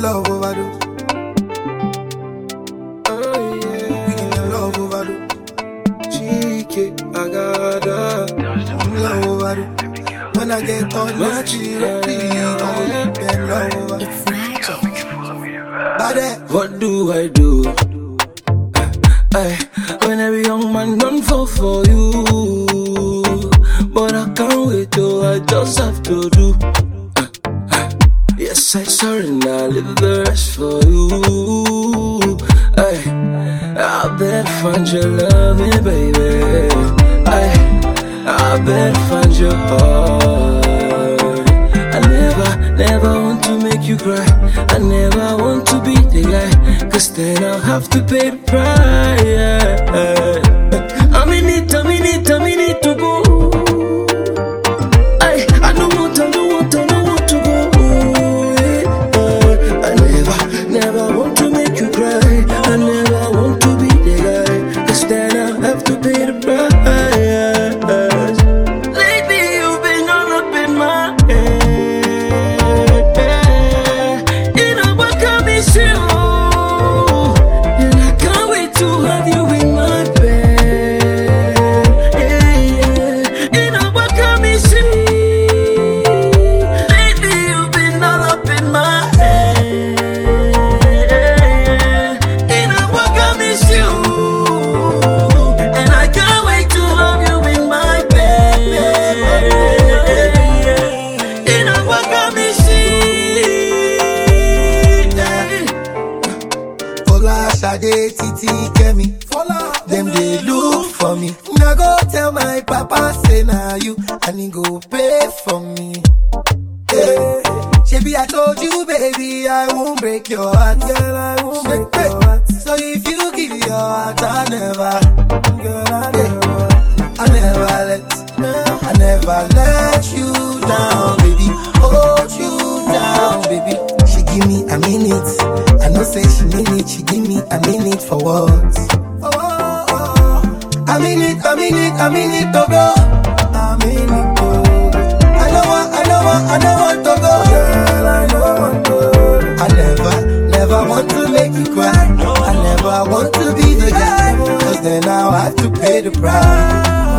love overdose. Oh yeah, we can love overdose. Cheeky, I got love overdose. When I get on my cheek, love overdose. It's magic. What do I do? When every young man done fall for you, but I can't wait till I just have to do. Yes, I surrender, leave the rest for you. I better find your loving, baby. I better find your heart. I never want to make you cry. I never want to be the guy, 'cause then I'll have to pay the price. I'm in it to go. I don't want to go. I never want to make you cry. I never want to be the guy, 'cause then I'll have to pay the price. Lately you've been all up in my head. You know what got me still, and I can't wait to have you in my bed. You know what got me still. Lately you've been all up in my head. You know what got me still, and I can't wait to have you in my bed. You know what got me still. Fola, Sade, Titi, Kemi. Them they look for me. Now go tell my papa say now you, and he go pay for me. Yeah. Shebi, I told you, baby, I won't break your heart. Girl, I won't break your heart. So if you give your heart, I never, girl, I never let you down, baby. Hold you down, baby. She give me a minute. I know say she mean it. She give me a minute for what? A minute to go. A minute to go. I don't want to go. Girl, I don't want to. I never want to make you cry. I never want to be the guy, 'cause then I'll have to pay the price.